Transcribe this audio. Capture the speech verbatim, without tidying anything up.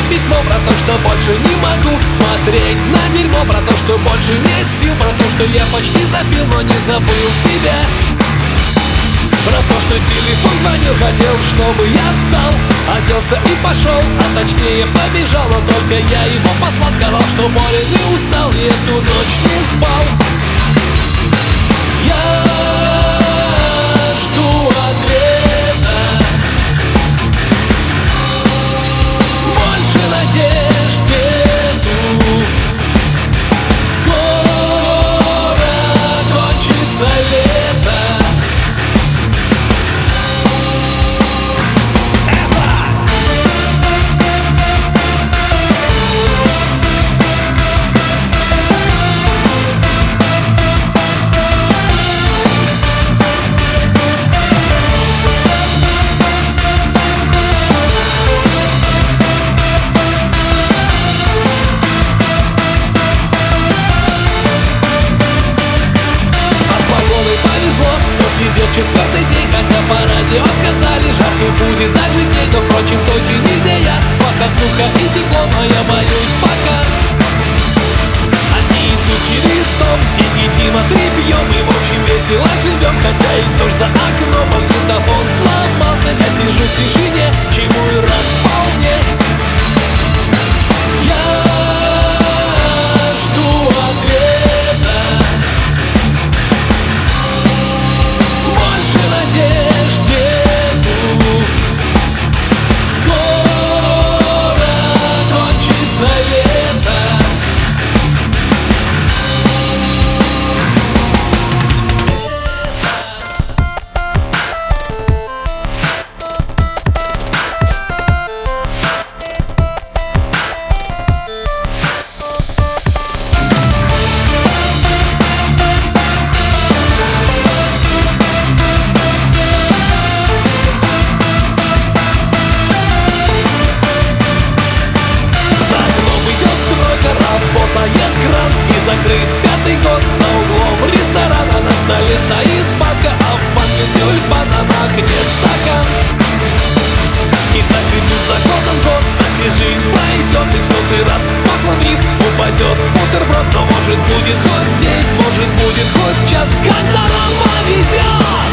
письмо про то, что больше не могу смотреть на дерьмо, про то, что больше нет сил, про то, что я почти забил, но не забыл тебя. Про то, что телефон звонил, хотел, чтобы я встал, оделся и пошел, а точнее побежал. Но только я его послал, сказал, что болен и устал, и эту ночь не спал. Я жду ответа, больше надежд нету. Скоро кончится лето. Идет четвертый день, хотя по радио сказали, жаркий будет также день. Но впрочем, точно нигде я, пока сухо и тепло, но я боюсь пока. Одни тучи ритм, тени Дима, три пьем, и в общем весело живем. Хотя и дождь за окном, магнитофон сломался, я сижу в тишине, чему и рад вполне. Я жду ответа, надежд нету. Скоро кончится лето. Работает кран и закрыт пятый год. За углом ресторана на столе стоит банка, а в банке тюльпан, а на окне стакан. И так идут за годом год, так и жизнь пройдет, и в сотый раз масло вниз упадет бутерброд. Но может будет хоть день, может будет хоть час, когда нам повезет.